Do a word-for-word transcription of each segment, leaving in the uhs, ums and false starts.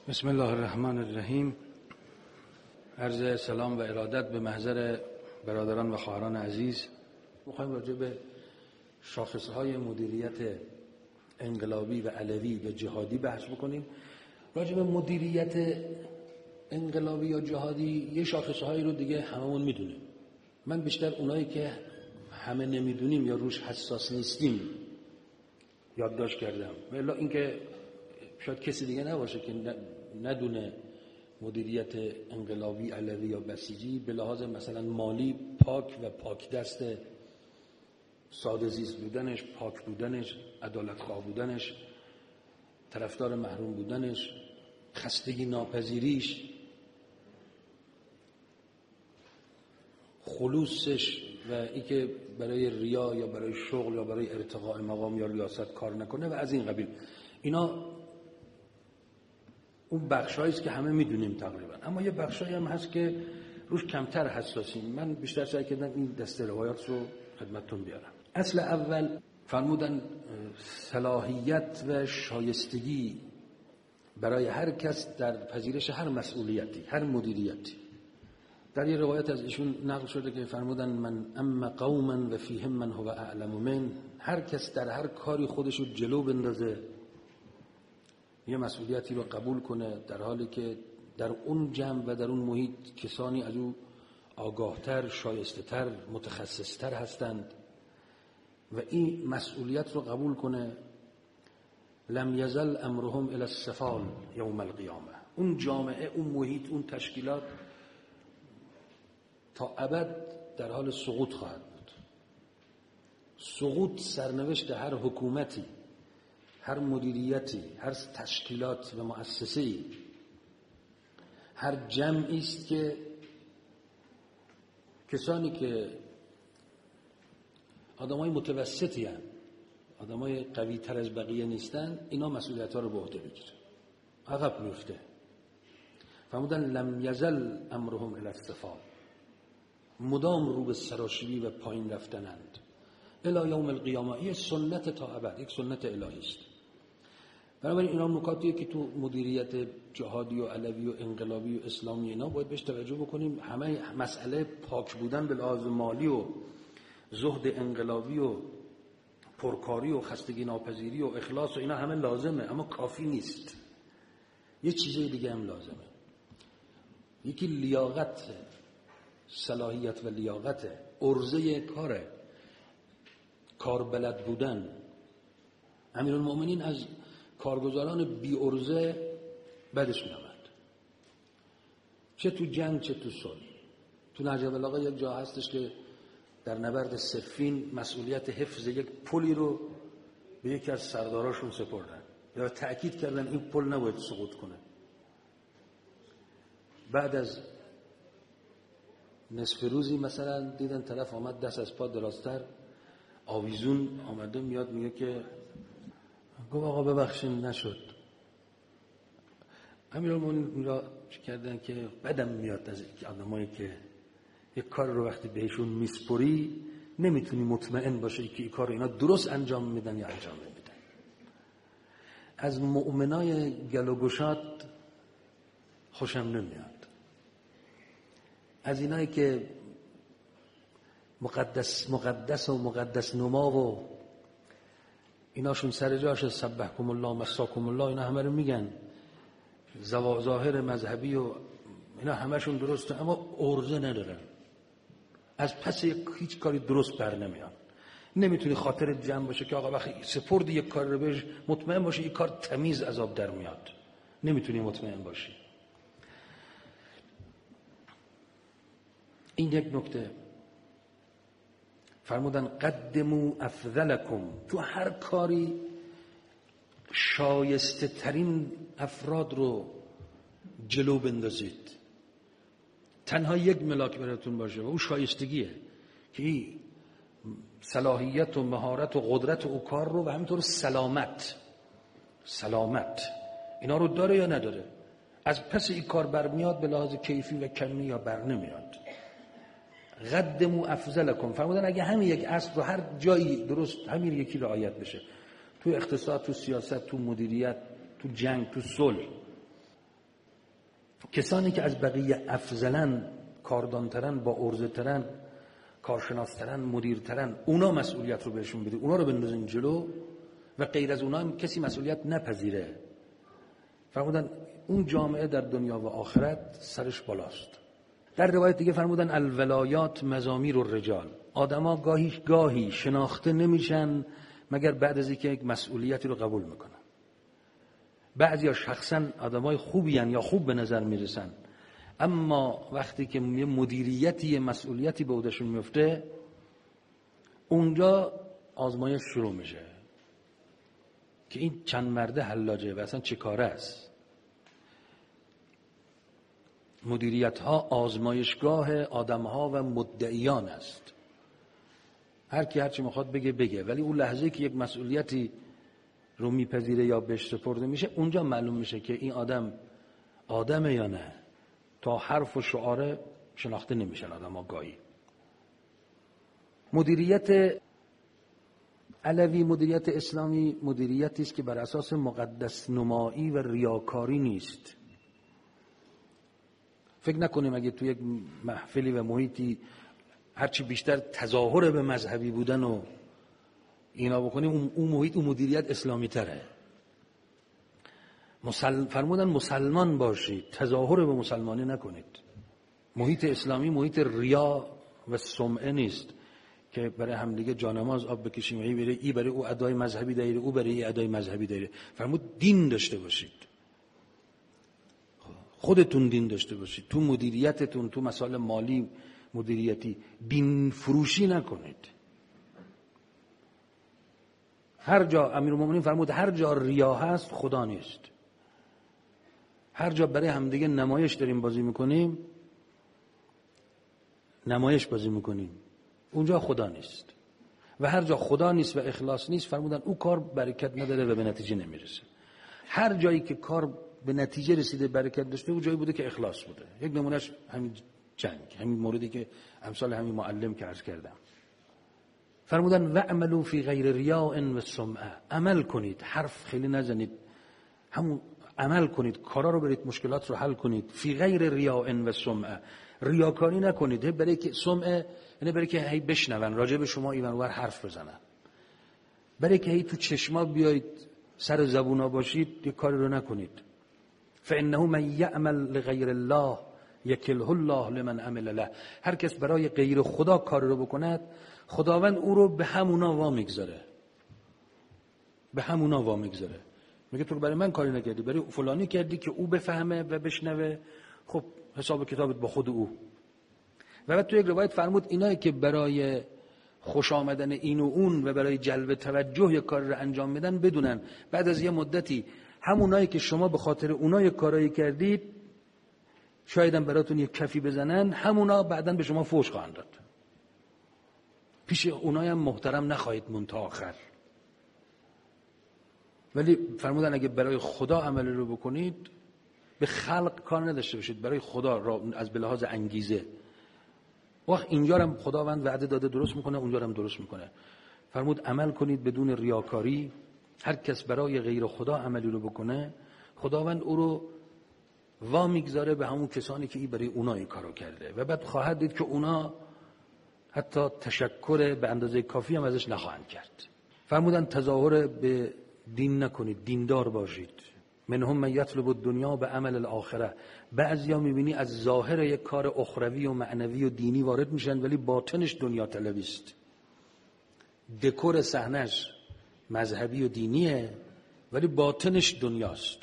بسم الله الرحمن الرحیم. عرض سلام و ارادت به محضر برادران و خواهران عزیز. میخوایم راجع به شاخصهای مدیریت انقلابی و علوی و جهادی بحث بکنیم. راجع به مدیریت انقلابی یا جهادی یه شاخصهایی رو دیگه هممون میدونیم. من بیشتر اونایی که همه نمیدونیم یا روش حساس نیستیم یادداشت کردم. ولی اینکه شاید کسی دیگه نباشه که ندونه مدیریت انقلابی علوی یا بسیجی به لحاظ مثلا مالی پاک و پاک دست، ساده زیست بودنش، پاک بودنش، عدالت خواه بودنش، طرفدار محروم بودنش، خستگی ناپذیریش، خلوصش و اینکه برای ریا یا برای شغل یا برای ارتقاء مقام یا ریاست کار نکنه و از این قبیل. اینا اون بخشایی است که همه میدونیم تقریبا، اما یه بخشایی هم هست که روش کمتر حساسیم. من بیشتر سعی کردم این دسته روایات رو خدمتتون بیارم. اصل اول فرمودن صلاحیت و شایستگی برای هر کس در پذیرش هر مسئولیتی، هر مدیریتی. در یه روایت از ایشون نقل شده که فرمودن من اما قوما و فیهم من هو اعلم من. هر کس در هر کاری خودشو جلو بندازه، یه مسئولیتی رو قبول کنه، در حالی که در اون جمع و در اون محیط کسانی از او آگاهتر، شایسته‌تر، متخصصتر هستند و این مسئولیت رو قبول کنه، لم یزل امرهم الی السفال یوم القیامه. اون جامعه، اون محیط، اون تشکیلات تا ابد در حال سقوط خواهد بود. سقوط سرنوشت هر حکومتی، هر مدیریتی، هر تشکیلات و مؤسسه‌ای، هر جمعی است که کسانی که آدمای متوسطی هستند، آدمای قوی تر از بقیه نیستن، اینا مسئولیت‌ها رو به عهده بگیرن. عقب میفته. فرمودن لم یزل امرهم الی السفال، مدام رو به سراشیبی و پایین رفتنند. الی یوم القیامه، یه سنت تا ابد، یک سنت الهی است. بنابراین اینا نکاتیه که تو مدیریت جهادی و علوی و انقلابی و اسلامی اینا باید بهش توجه بکنیم. همه مسئله پاک بودن به لحاظ مالی و زهد انقلابی و پرکاری و خستگی ناپذیری و اخلاص و اینا همه لازمه، اما کافی نیست. یه چیزای دیگه هم لازمه. یکی لیاقت، صلاحیت و لیاقت، عرضه کاره، کار بلد بودن. امیرالمؤمنین از کارگزاران بی عرضه بدش می‌آمد، چه تو جنگ چه تو صلح. تو نهج البلاغه یک جا هستش که در نبرد صفین مسئولیت حفظ یک پلی رو به یکی از سرداراشون سپردن یا تأکید کردن این پل نباید سقوط کنه. بعد از نصف روزی مثلا دیدن طرف آمد دست از پا درازتر، آویزون آمده میاد میگه که گفت آقا ببخشین نشد. امیرالمومنین را چی کردن که بدم میاد از آدمایی که یک کار رو وقتی بهشون میسپری نمیتونی مطمئن باشی که این کار رو اینا درست انجام میدن یا انجام نمیدن. از مؤمنای گل و گشاد خوشم نمیاد. از اینایی که مقدس مقدس و مقدس نما و ایناشون سر جاشه، سبحکم الله مساکم الله، اینا همه رو میگن، ظاهر مذهبی و اینا همشون درسته، اما عرضه ندارن، از پس هیچ کاری درست بر نمیان. نمیتونی خاطر جمع باشه که آقا وقتی سپرد یک کار رو بهش مطمئن باشه این کار تمیز از آب در میاد. نمیتونی مطمئن باشی. این یک نکته. فرمودن قدموا افضلکم، تو هر کاری شایسته ترین افراد رو جلو بندازید. تنها یک ملاک براتون باشه و او شایستگیه که این صلاحیت و مهارت و قدرت او کار رو و همینطور سلامت سلامت اینا رو داره یا نداره. از پس این کار برمیاد به لحاظ کیفی و کمی یا بر نمیاد. قدموا افضلکم، فرمودن اگه همین یک اصل رو هر جایی درست همین یکی رعایت بشه، تو اقتصاد، تو سیاست، تو مدیریت، تو جنگ، تو صلح، کسانی که از بقیه افضلن، کاردانترن، با ارزه‌ترن، کارشناسترن، مدیرترن، اونا مسئولیت رو بهشون بدید، اونا رو بندازین جلو و غیر از اونا هم کسی مسئولیت نپذیره. فرمودن اون جامعه در دنیا و آخرت سرش بالاست. در روایت دیگه فرمودن الولایات مزامیر الرجال، آدما گاهی گاهی شناخته نمیشن مگر بعد از اینکه یک مسئولیتی رو قبول میکنن. بعضیا شخصا آدمای خوبی هن یا خوب به نظر میرسن، اما وقتی که یه مدیریتی یه مسئولیتی به عهدهشون میفته، اونجا آزمایش شروع میشه که این چند مرده حلاجه و اصلا چه کاره است. مدیریت ها آزمایشگاه آدم ها و مدعیان است. هر کی هر چی میخواد بگه بگه، ولی اون لحظه که یک مسئولیتی رو میپذیره یا بهش سپرده میشه، اونجا معلوم میشه که این آدم آدمه یا نه. تا حرف و شعار شناخته نمیشن آدم ها گاهی. مدیریت علوی، مدیریت اسلامی، مدیریتی است که بر اساس مقدس نمایی و ریاکاری نیست. فکر نکنیم اگه توی یک محفلی و محیطی هرچی بیشتر تظاهر به مذهبی بودن و اینا بکنیم، اون محیط، اون مدیریت اسلامی تره. مسل... فرمودن مسلمان باشید، تظاهر به مسلمانی نکنید. محیط اسلامی محیط ریا و سمعه نیست که برای همدیگه جانماز آب بکشیم، ای برای ای برای او ادای مذهبی دایره، او برای ای ادای مذهبی دایره. فرمود دین داشته باشید، خودتون دین داشته باشید. تو مدیریتتون، تو مسائل مالی مدیریتی دین فروشی نکنید. هر جا امیرالمومنین فرمود هر جا ریا هست خدا نیست. هر جا برای همدیگه نمایش داریم بازی میکنیم، نمایش بازی میکنیم، اونجا خدا نیست. و هر جا خدا نیست و اخلاص نیست، فرمودن او کار برکت نداره و به نتیجه نمیرسه. هر جایی که کار به نتیجه رسیده، برکت داشته، اون جایی بوده که اخلاص بوده. یک نمونهش همین جنگ، همین موردی که امثال همین معلم که عرض کردم. فرمودن وعملوا فی غیر ریاء و سمعه، عمل کنید، حرف خیلی نزنید، همون عمل کنید، کارا رو برید، مشکلات رو حل کنید. فی غیر ریاء و سمعه، ریاکاری نکنید. برای که سمعه یعنی برای که هی بشنون راجع به شما اینور حرف بزنن، برای که هی تو چشما بیایید، سر زبونا باشید، یک کاری رو نکنید. فانه من یعمل لغیر الله یکله الله لمن عمل له، هر کس برای غیر خدا کار رو بکند، خداوند او رو به همونا وا میگذاره، به همونا وا میگذاره. میگه تو برای من کاری نکردی، برای فلانی کردی که او بفهمه و بشنوه، خب حساب کتابت با خود او. و بعد تو یک روایت فرمود اینایی که برای خوش آمدن این و اون و برای جلب توجه یک کار رو انجام میدن، بدونن بعد از یه مدتی همونایی که شما به خاطر اونها یک کارایی کردید، شاید هم براتون یک کفی بزنن، همونا بعداً به شما فوش خواهند داد. پیش اونای هم محترم نخواهید موند تا آخر. ولی فرمودن اگه برای خدا عمل رو بکنید، به خلق کار نداشته باشید، برای خدا را از به لحاظ انگیزه. وقت اینجا هم خداوند وعده داده درست میکنه، اونجا هم درست میکنه. فرمود عمل کنید بدون ریاکاری. هر کس برای غیر خدا عملی رو بکنه، خداوند او رو وا میگذاره به همون کسانی که ای برای اونا این کارو کرده و بعد خواهد دید که اونا حتی تشکر به اندازه کافی هم ازش نخواهند کرد. فرمودن تظاهر به دین نکنید، دیندار باشید. منهم من یطلب الدنیا به عمل الاخره. بعضیا میبینی از ظاهر یک کار اخروی و معنوی و دینی وارد میشن، ولی باطنش دنیا طلبی است. دکور صحنش مذهبی و دینیه، ولی باطنش دنیاست.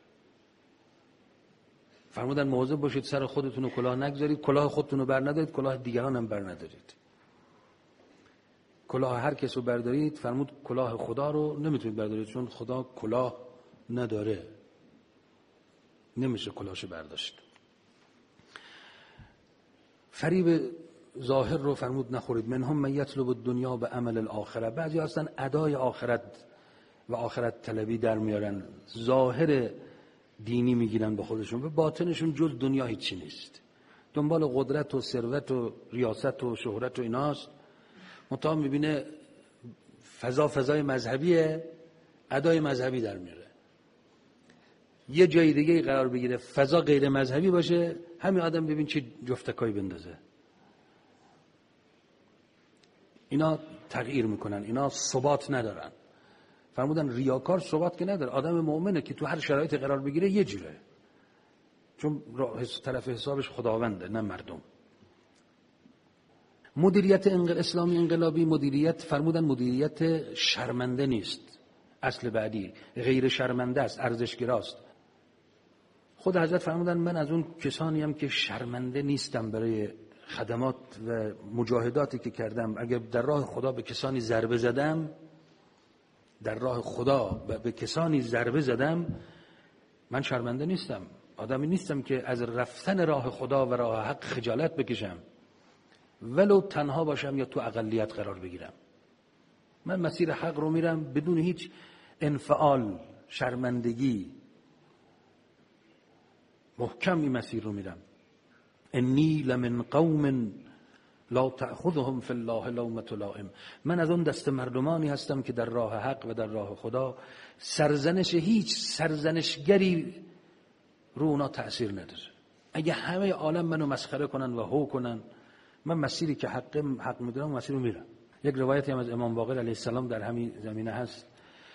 فرمودن مواظب باشید سر خودتون رو کلاه نگذارید، کلاه خودتون رو بر ندارید، کلاه دیگران هم بر ندارید. کلاه هر کس رو بردارید، فرمود کلاه خدا رو نمیتونید بردارید، چون خدا کلاه نداره، نمیشه کلاهشو برداشت. فریب ظاهر رو فرمود نخورید. منهم من یطلب الدنیا به عمل الاخره. بعضی هستن ادای آخرت و آخرت طلبی در میارن، ظاهر دینی میگیرن به خودشون، به باطنشون جز دنیا هیچی نیست. دنبال قدرت و ثروت و ریاست و شهرت و ایناست. مطمئن میبینه فضا فضای مذهبیه، ادای مذهبی در میاره. یه جای دیگه قرار بگیره فضا غیر مذهبی باشه، همین آدم ببین چه جفتکایی بندازه. اینا تغییر میکنن، اینا ثبات ندارن. فرمودن ریاکار ثبات که نداره. آدم مؤمنه که تو هر شرایطی قرار بگیره یه جوره، چون طرف حسابش خداونده نه مردم. مدیریت انقل... اسلامی انقلابی مدیریت، فرمودن مدیریت شرمنده نیست. اصل بعدی غیر شرمنده است، ارزشگراست. خود حضرت فرمودن من از اون کسانی ام که شرمنده نیستم برای خدمات و مجاهداتی که کردم. اگر در راه خدا به کسانی ضربه زدم، در راه خدا به کسانی ضربه زدم، من شرمنده نیستم. آدمی نیستم که از رفتن راه خدا و راه حق خجالت بکشم، ولو تنها باشم یا تو اقلیت قرار بگیرم. من مسیر حق رو میرم بدون هیچ انفعال، شرمندگی، محکم این مسیر رو میرم. انی لمن قوم لا تأخذهم فی الله لومة لائم. من از اون دست مردمانی هستم که در راه حق و در راه خدا سرزنش هیچ سرزنشگری رو اونا تأثیر نداره. اگه همه عالم منو مسخره کنن و هو کنن، من مسیری که حق حق میدونم مسیر رو میرم. یک روایتی هم از امام باقر علیه السلام در همین زمینه هست،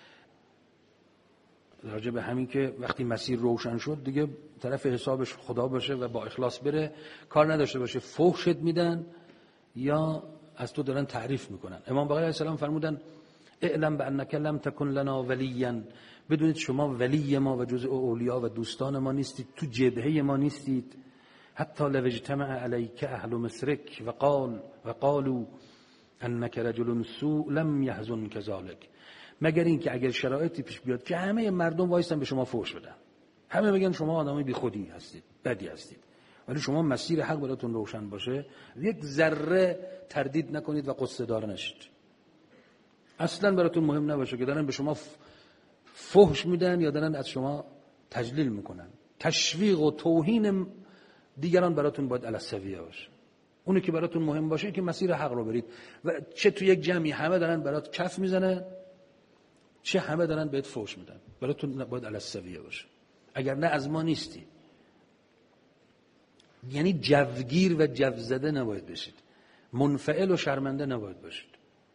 راجع به همین که وقتی مسیر روشن شد دیگه طرف حسابش خدا باشه و با اخلاص بره، کار نداشته باشه فحشت میدن یا از تو دارن تعریف میکنن. امام باقر علیه السلام فرمودن اعلم بانک لم تکن لنا ولیا، بدونید شما ولی ما و جزء اولیا و دوستان ما نیستید، تو جبهه ما نیستید. حتی لو اجتمع علیک اهل مصرک و قال و قالوا انک رجل سوء لم یحزن کذالک، مگر این که اگر شرایطی پیش بیاد که همه مردم وایسن به شما فحش بدن، همه بگن شما آدمای بی خودی هستید، بدی هستید، ولی شما مسیر حق براتون روشن باشه، یک ذره تردید نکنید و قصه دار نشید. اصلا براتون مهم نباشه که دارن به شما فحش میدن یا دارن از شما تجلیل میکنن. تشویق و توهین دیگران براتون باید علی السویه باشه. اونی که براتون مهم باشه که مسیر حق رو برید، و چه تو یک جمعی همه دارن برات کف میزنن، چه همه دارن بهت فحش میدن، براتون باید علی السویه باشه. اگر نه از ما نیستی. یعنی جوگیر و جوزده نباید بشید، منفعل و شرمنده نباید باشید.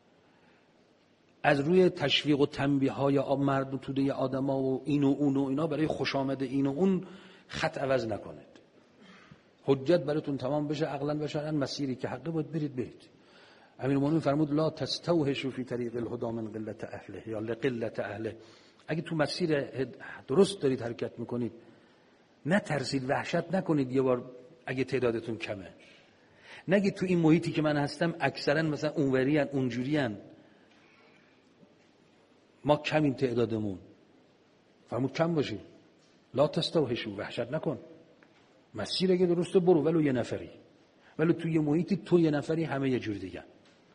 از روی تشویق و تنبیه های مرد و توده آدما و این و اون و اینا برای خوش آمد این و اون خط عوض نکنید. حجت براتون تمام بشه، عقلا و شرعا مسیری که حقه باید برید برید. امیرالمومنین فرمود لا تستوحشوا فی طریق الهدی من قلت اهله یا لقلت اهله. اگه تو مسیر درست دارید حرکت میکنید، نترسید، وحشت نکنید یه بار اگه تعدادتون کمه. نگید تو این محیطی که من هستم اکثرا مثلا اونوریان اونجوریان، ما کمیم تعدادمون. فرمود کم باشید. لا تستوحشوا، وحشت نکن. مسیر اگه درسته برو، ولو یه نفری، ولو توی محیطی تو یه نفری همه یه جور دیگه.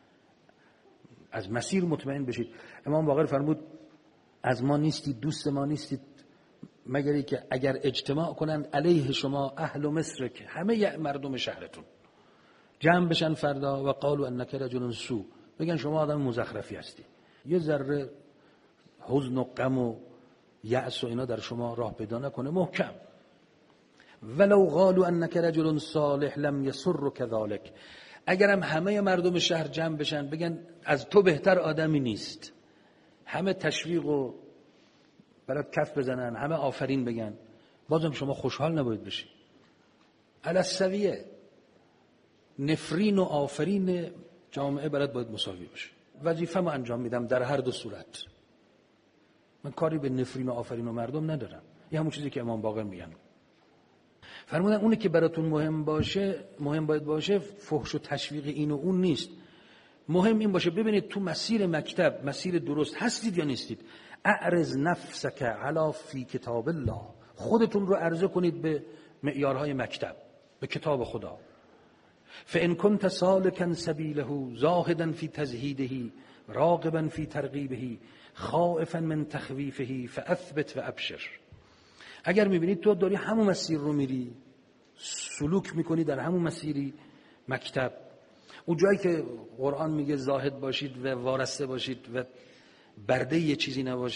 از مسیر مطمئن بشید. امام باقر فرمود از ما نیستید، دوست ما نیستید، مگر که اگر اجتماع کنند علیه شما اهل مصر، که همه مردم شهرتون جمع بشن فردا و قالوا انک رجل سوء، بگن شما آدم مزخرفی هستی، یه ذره حزن و غم و یأس و اینا در شما راه پیدا نکنه، محکم. ولو قالوا انک رجل صالح لم یسر کذالک، اگرم همه مردم شهر جمع بشن بگن از تو بهتر آدمی نیست، همه تشویق و برات کف بزنن، همه آفرین بگن، بازم شما خوشحال نباید بشی. علی السویه، نفرین و آفرین جامعه برات باید مساوی باشه. وظیفه ما انجام میدم در هر دو صورت. من کاری به نفرین و آفرین و مردم ندارم. یه همون چیزی که امام باقر میگن. فرمودن اونی که براتون مهم باشه، مهم باید باشه، فحش و تشویق این و اون نیست. مهم این باشه ببینید تو مسیر مکتب، مسیر درست هستید یا نیستید. اعرض نفسک علی فی کتاب الله، خودتون رو عرضه کنید به معیارهای مکتب، به کتاب خدا. فان کنت سالکا سبیله زاهدا فی تزهیده راغبا فی ترغیبه خائفا من تخویفه فاثبت و ابشر. اگر میبینید تو داری همون مسیر رو میری، سلوک میکنی در همون مسیری مکتب، اون جایی که قرآن میگه زاهد باشید و وارسته باشید و برده یه چیزی نباشید،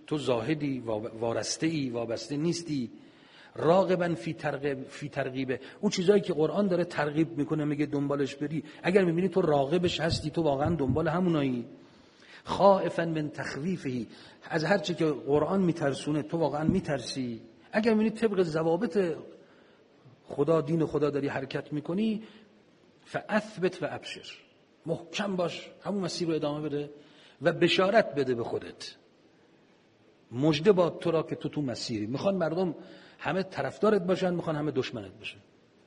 تو زاهدی، وارسته ای، وابسته نیستی. راغبا فی ترغیب فی ترغیبه، اون چیزایی که قرآن داره ترغیب میکنه میگه دنبالش بری، اگر میبینی تو راغبش هستی، تو واقعا دنبال همونایی. خائفا من تخویفه، از هر چی که قرآن میترسونه تو واقعا میترسی. اگر میبینی طبق ضوابط خدا، دین خدا داری حرکت میکنی، فاثبت و ابشر، محکم باش، همون مسیر رو ادامه بده و بشارت بده به خودت، مژده با تو را که تو تو مسیری. میخوان مردم همه طرفدارت باشن، میخوان همه دشمنت باشن.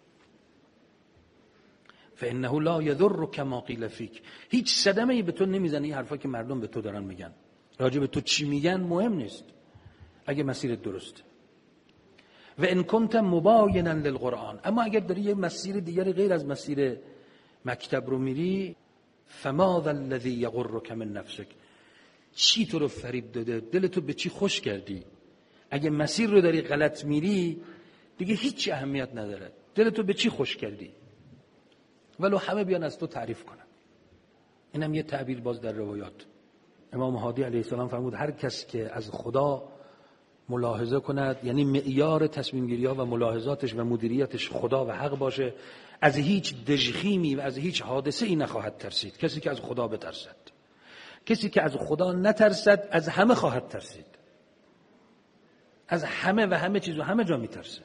فانه لا یضرک ما قیل فیک، هیچ صدمه‌ای به تو نمیزنه این حرفا که مردم به تو دارن میگن. راجع به تو چی میگن مهم نیست اگه مسیرت درسته. و ان کنت مباینا للقرآن، اما اگر داری یه مسیر دیگری غیر از مسیر مکتب رو میری، فماذا الذی یغرک من نفسک، چی تو رو فریب داده؟ دل تو به چی خوش کردی؟ اگه مسیر رو داری غلط میری دیگه هیچ اهمیت نداره. دل تو به چی خوش کردی؟ ولو همه بیان از تو تعریف کنن. اینم یه تعبیر باز در روایات. امام هادی علیه السلام فرمود هر کس که از خدا ملاحظه کند، یعنی معیار تصمیم گیری ها و ملاحظاتش و مدیریتش خدا و حق باشه، از هیچ دژخیمی و از هیچ حادثه ای نخواهد ترسید. کسی که از خدا بترسد، کسی که از خدا نترسد از همه خواهد ترسید. از همه و همه چیز و همه جا میترسه.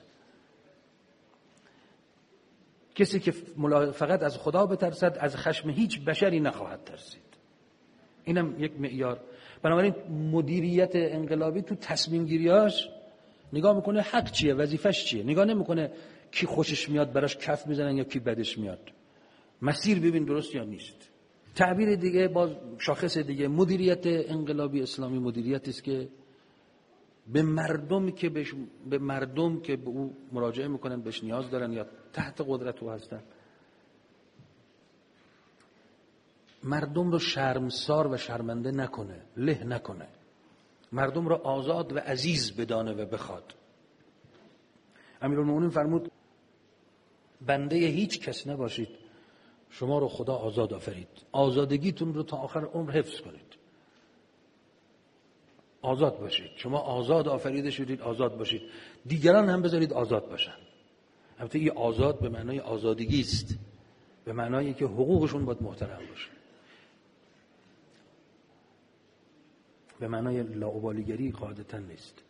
کسی که فقط از خدا بترسد از خشم هیچ بشری نخواهد ترسید. اینم یک معیار. بنابراین مدیریت انقلابی تو تصمیم گیریاش نگاه میکنه حق چیه، وظیفش چیه، نگاه نمیکنه کی خوشش میاد براش کف میزنن یا کی بدش میاد. مسیر ببین درست یا نیست. تعبیر دیگه، باز شاخص دیگه، مدیریت انقلابی اسلامی مدیریتی است که به مردم که بهش به مردم که به او مراجعه میکنن، بهش نیاز دارن یا تحت قدرت او هستن، مردم رو شرمسار و شرمنده نکنه، له نکنه. مردم رو آزاد و عزیز بدانه و بخواد. امیرالمومنین فرمود بنده هیچ کس نباشید، شما رو خدا آزاد آفرید، آزادگیتون رو تا آخر عمر حفظ کنید. آزاد باشید، شما آزاد آفریده شدید، آزاد باشید، دیگران هم بذارید آزاد باشن. البته این آزاد به معنای آزادگی است، به معنایی که حقوقشون باید محترم باشه، به معنای لاابالیگری قاعدتا نیست.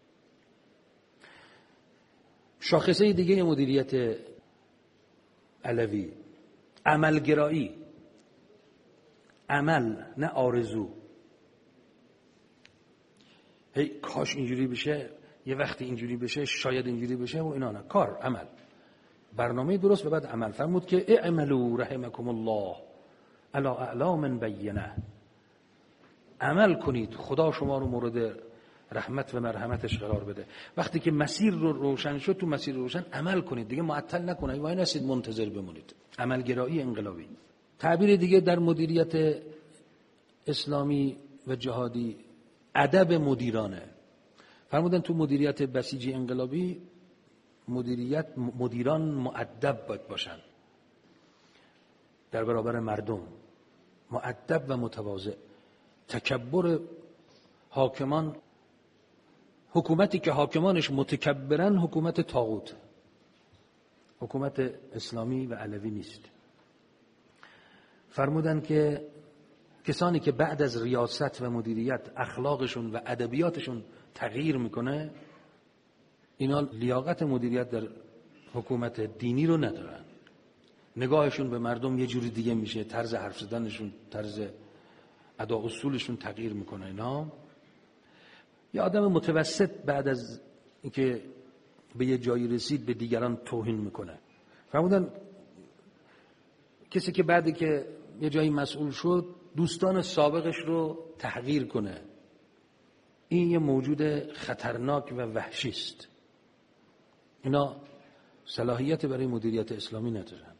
شاخصه دیگه مدیریت علوی، عملگرایی. عمل، نه آرزو. هی کاش اینجوری بشه، یه وقتی اینجوری بشه، شاید اینجوری بشه، و اینا نه. کار، عمل، برنامه درست و بعد عمل. فرمود که اعملوا رحمکم الله علی اعلام بینه، عمل کنید خدا شما رو مورد رحمت و مرحمتش قرار بده. وقتی که مسیر رو روشن شد، تو مسیر روشن عمل کنید، دیگه معطل نکنید، وای نسید منتظر بمونید. عملگرایی انقلابی. تعبیر دیگه در مدیریت اسلامی و جهادی، ادب مدیرانه. فرمودن تو مدیریت بسیجی انقلابی مدیریت مدیران مؤدب باید باشن در برابر مردم، مؤدب و متواضع. تکبر حاکمان، حکومتی که حاکمانش متکبرن حکومت طاغوت، حکومت اسلامی و علوی نیست. فرمودن که کسانی که بعد از ریاست و مدیریت اخلاقشون و ادبیاتشون تغییر میکنه، اینا لیاقت مدیریت در حکومت دینی رو ندارن. نگاهشون به مردم یه جوری دیگه میشه، طرز حرف زدنشون، طرز ادا اصولشون تغییر میکنه. اینا یه آدم متوسط بعد از اینکه به یه جایی رسید به دیگران توهین میکنه. فرمودن کسی که بعدی که یه جایی مسئول شد دوستان سابقش رو تحقیر کنه، این یه موجود خطرناک و وحشی است. اینا صلاحیت برای مدیریت اسلامی ندارن.